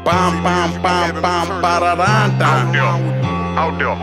Bam, bam, bam, bam, ba-da-da-da. Out there.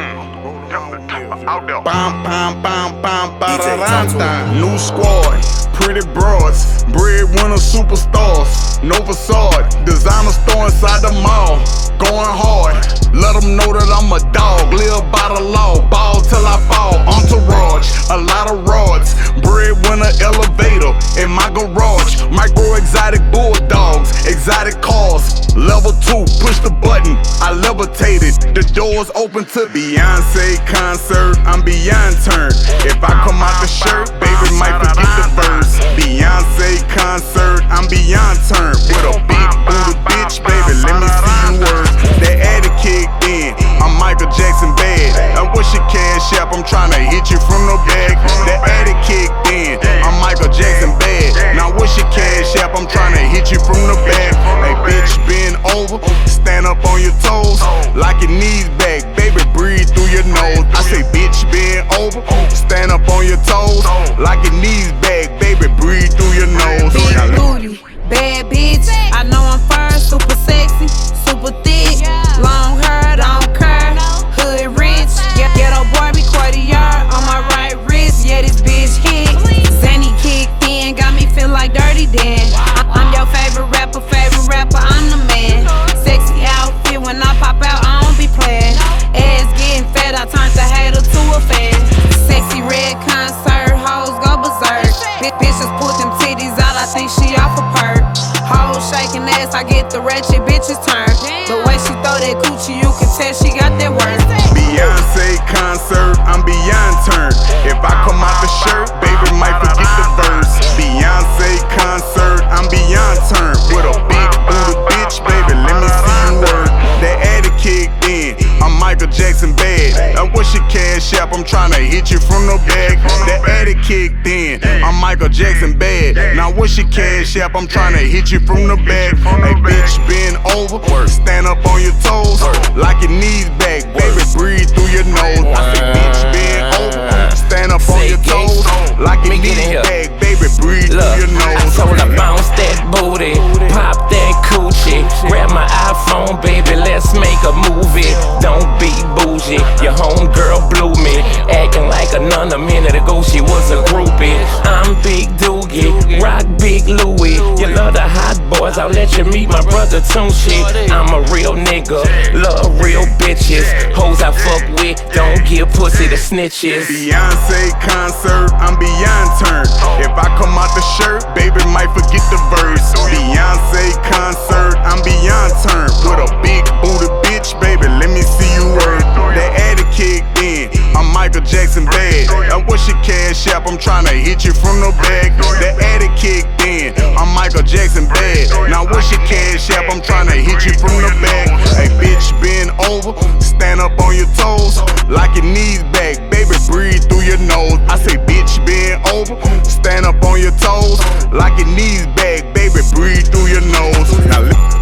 Out there. Bam, bam, bam, bam, ba-da-da-da. New squad, pretty broads, breadwinner superstars. No facade, designer store inside the mall. Going hard, let them know that I'm a dog. Live by the law, ball till I fall. Entourage, a lot of rods. Breadwinner elevator in my garage. Micro exotic bulldogs, exotic cars. Level 2, push the button, I levitated. The doors open to Beyonce concert. I'm beyond turned. If I come out the shirt, baby might forget the verse. Beyonce concert, I'm beyond turned. With a big booty bitch, baby, let me see you work. That addict kicked in, I'm Michael Jackson bad. And what's your cash app? I'm tryna hit you from the back. That addict kicked in, I'm Michael Jackson bad. Now what's your cash app? I'm tryna hit you from the back. Hey bitch, bend over, stand up on your toes, lock your knees back, baby, breathe through your nose. I say bitch, bend over, stand up on your toes, lock your knees back, baby, breathe through your nose. Big booty, bad bitch, I know I'm first, super sexy, super thick, long hair, don't care, hood rich, ghetto Barbie, Cartier on my right wrist, yeah this bitch hit, Zanny kicked in, got me feel like Dirty Dan. I'm your favorite rapper, I'm the man. Sexy outfit, when I pop out, I don't be playing. Ass getting fat, I turned the hater to a fan. Sexy red concert, hoes go berserk. Bitches put them titties out, I think she off a perk. Hoes shaking ass, I get the ratchet bitches turn. The way she throw that coochie, you can tell she got that work. Beyonce concert, I'm beyond turned. If I come out the shirt, baby might forget the verse. Beyonce concert, I'm beyond turned. With a big booty bitch, baby, let me see you work. That addict kicked in, I'm Michael Jackson bad. And what's your cash app? I'm tryna hit you from the back. That addict kicked in, I'm Michael Jackson bad. Now what's your cash app? I'm tryna hit you from the back. Hey bitch, bend over, stand up on your toes, lock your knees back, baby, breathe through your nose. I say bitch, bend over, stand up on your toes, lock your knees back, baby, breathe through your nose. I told her bounce that booty, pop that coochie, grab my iPhone, baby, let's make a movie. Don't be bougie, your homegirl blew me, acting like another minute ago she was a groupie. I'm Big Doogie, rock Big Louie. You love the hot boys, I'll let you meet my brother Tunchi. I'm a real nigga, love real bitches. Hoes I fuck with, don't give pussy to snitches. Beyonce concert, I'm beyond turned. If I come out the shirt, baby might forget the verse. Beyonce concert, I'm beyond turned. With a big booty bitch, baby, let me see you work. That addict kicked in, I'm Michael Jackson bad. And what's your cash app? I'm tryna hit you from the back. That addict kicked in, I'm Michael Jackson bad. Now what's your cash app? I'm tryna hit you from the back. Hey bitch, bend over, stand up on your toes, lock your knees back, baby, breathe through your nose. I say bitch, bend over, stand up on your toes, lock your knees back, baby, breathe through your nose. Now